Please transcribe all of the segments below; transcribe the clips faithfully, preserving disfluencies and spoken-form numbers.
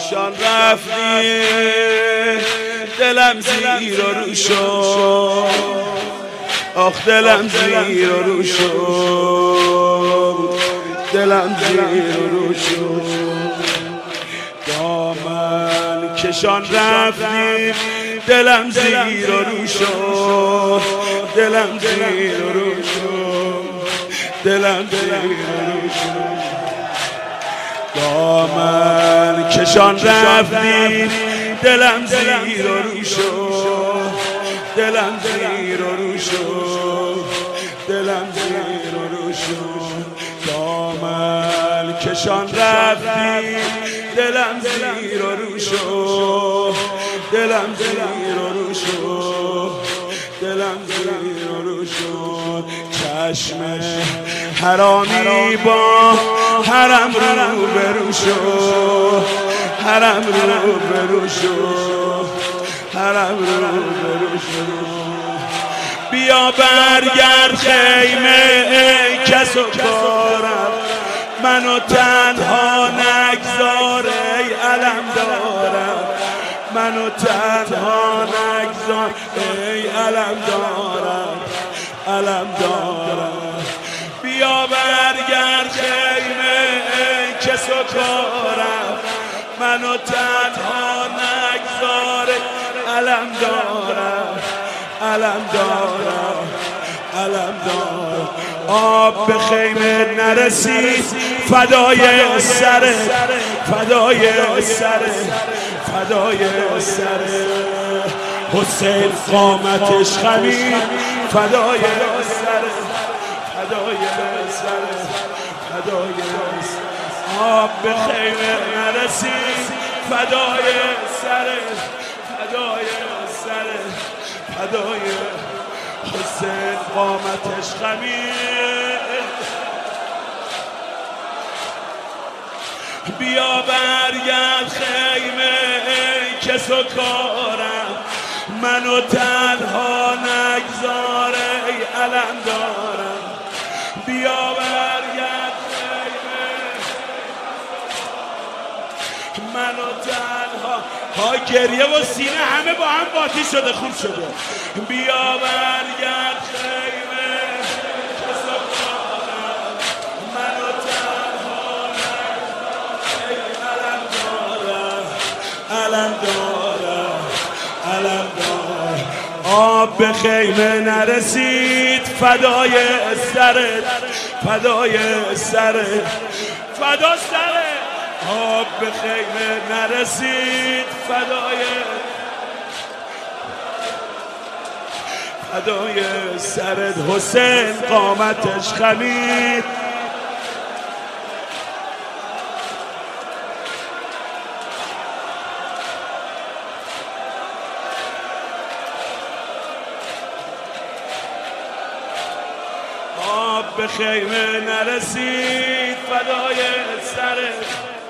کشان رفتی دلم زیر و رو شد، آخ دلم زیر و رو شد، دلم زیر و رو شد. دامن کشان رفتی دلم زیر و رو شد، دلم زیر و رو شد، دلم زیر و رو شد. دامن کشان رفتی دلم زیر و رو شد، دلم زیر و رو شد، دلم زیر و رو شد. دامن کشان رفتی دلم زیر و رو شد، دلم زیر و رو شد، دلم زیر و رو شد. چشم حرامی با حرم رو برو شد، حرم رو برو شد، حرم رو برو شد. بیا برگرد خیمه ای کس و کارم، منو تنها نگذار ای علم دارم، منو تنها نگذار ای علم دارم، علم دارم. بیا برگرد خیمه ای کس و کارم، منو تنها نگذار علم دارم، علم دارم، علم دارم. آب به خیمه نرسید فدای سر، فدای سر، فدای سر. حسین قامتش خمید فدای سر، فدای سر، فدای سر. آب به خیمه نرسید فدای سر، فدای سر، فدای حسین قامتش خمید. بیا برگرد خیمه ای کس و کارم، منو تنها نگذار ای علم دارم. بیا برگرد خیمه منو تنها. ها گریه و سینه همه با هم قاطی شده، خوب شده. بیا برگرد خیمه کس و کارم، منو تنها نگذار ای علم دارم، علم دارم، علم دارم. آب به خیمه نرسید فدای سرت، فدای سرت، فدا سرت. آب به خیمه نرسید فدای فدای سرت. حسین قامتش خمید. آب به خیمه نرسید فدای سرت،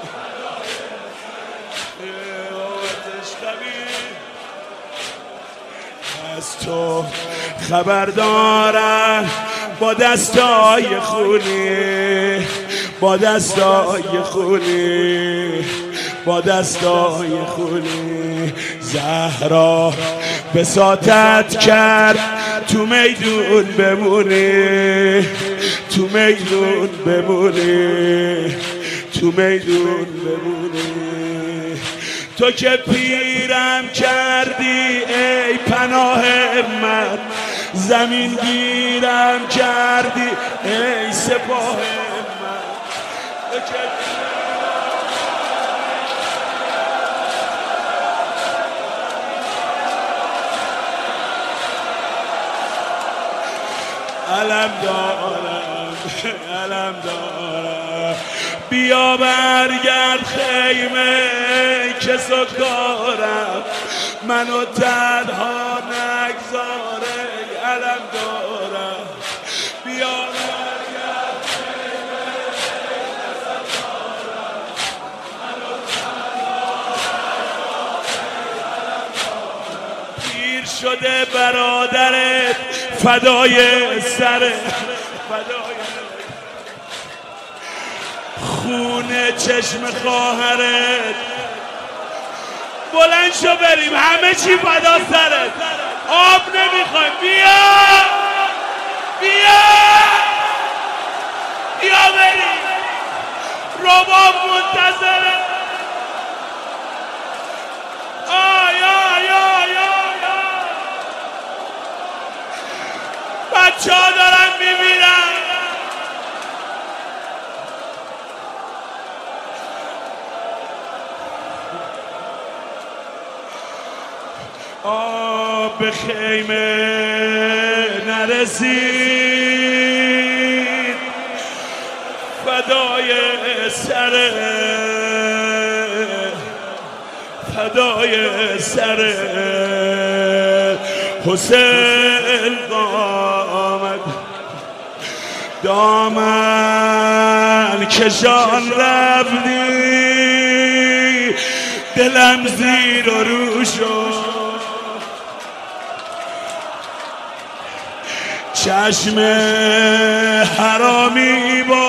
از تو خبر دارم با دستای خونی، با دستای خونی، با دستای خونی. زهرا بساطت کرد تو میدون بمونی، تو میدون بمونی، تو میدون بمونی. تو که پیرم کردی ای پناه من، زمین گیرم کردی ای سپاه من. تو که علم دارم، علم دارم. بیا برگرد خیمه کس و کارم، منو تنها نگذار ای علم دارم. بیا برگرد خیمه کس و کارم، منو تنها نگذار ای علم دارم. پیر شده برادرت فدای سر، فدای خون چشم خواهرت، بلند شو بریم، همه چی فدا سرت، آب نمیخوایم، بیا بیا بیا بریم، رباب منتظره. آی آی آی آی بچه ها دارن میمیرن. آب به خیمه نرسید، فدای سر فدای سر حسین قامت، دامن کشان رفتی، دلم زیر و رو شد، چشم حرامی با